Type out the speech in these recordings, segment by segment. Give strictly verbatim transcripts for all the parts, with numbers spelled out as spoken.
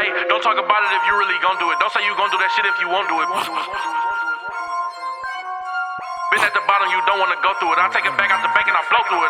Hey, don't talk about it if you really gon' do it. Don't say you gon' do that shit if you won't do it. Been at the bottom, you don't wanna go through it. I take it back out the bank and I blow through it.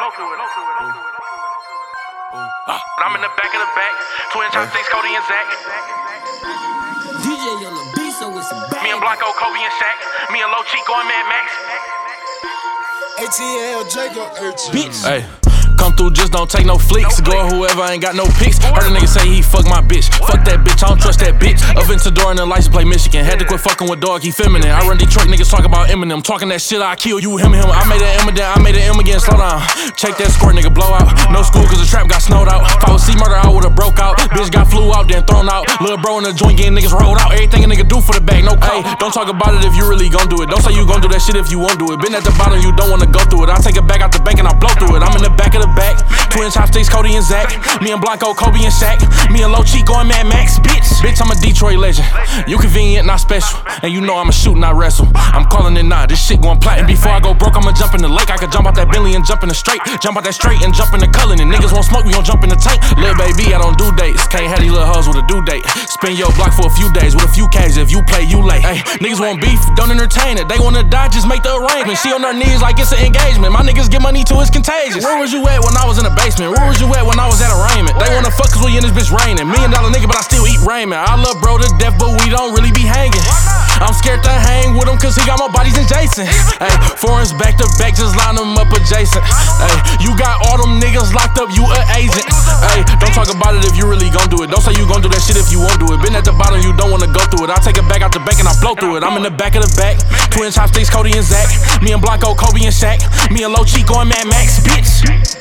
But I'm in the back of the back, twin chopsticks, Cody and Zach. D J on the beat, so it's a bang. Me and Blanco, Kobe and Shaq. Me and Lil Chico and Mad Max. A T L Jacob, bitch. Hey. Come through, just don't take no flicks. Go or whoever, ain't got no pics. Heard a nigga say he fuck my bitch. Fuck that bitch, I don't trust that bitch. Up into door and the license plate Michigan. Had to quit fucking with dog, he feminine. I run Detroit, niggas talk about Eminem. Talking that shit, I kill you, him, him. I made an M again, I made an M again, slow down. Check that score, nigga, blow out. No school, cause the trap got snowed out. If I was C-murder, I would've broke out. Bitch got flew out, then thrown out. Lil' bro in the joint getting niggas rolled out. Everything a nigga do for the bag, no call. Don't talk about it if you really gon' do it. Don't say you gon' do that shit if you won't do it. Been at the bottom, you don't wanna go through it. I take it back out the bank and I blow through it. I'm in the back of the back. Twin chopsticks, Cody and Zach. Me and Blanco, Kobe and Shaq. Me and Lil Chico and Mad Max, bitch. Bitch, I'm a Detroit legend. You convenient, not special. And you know I'ma shoot, not wrestle. I'm calling it now, this shit going platinum. Before I go broke, I'ma jump in the lake. I could jump out that Bentley and jump in the straight. Jump out that straight and jump in the Cullen. And niggas won't smoke, we gon' jump in the tank. Lil' baby, I don't do dates. Can't have these little hoes with a due date. Spin your block for a few days with a few K's. If you play, you late. Ay, niggas want beef, don't entertain it. They wanna die, just make the arrangement. She on her knees like it's an engagement. My niggas get money till it's contagious. Where was you at when I was in the basement? Where was you at when I was at arraignment? They wanna fuck cause we in this bitch raining. Million dollar nigga, but I still eat raiment. I love bro to death, but we don't really be hanging. I'm scared to hang with him cause he got more bodies than Jason. Ay, foreigns back to back, just line them up adjacent. Ay, you got all them niggas locked up, you an agent. Ay, don't talk about it if you really gon' do it. Don't say you gon' do that shit if you won't do it. Been at the bottom, you don't wanna go through it. I take it back out the bank and I blow through it. I'm in the back of the back, twin chopsticks, Cody and Zach. Me and Blanco, Kobe and Shaq. Me and Lil Chico and Mad Max, bitch.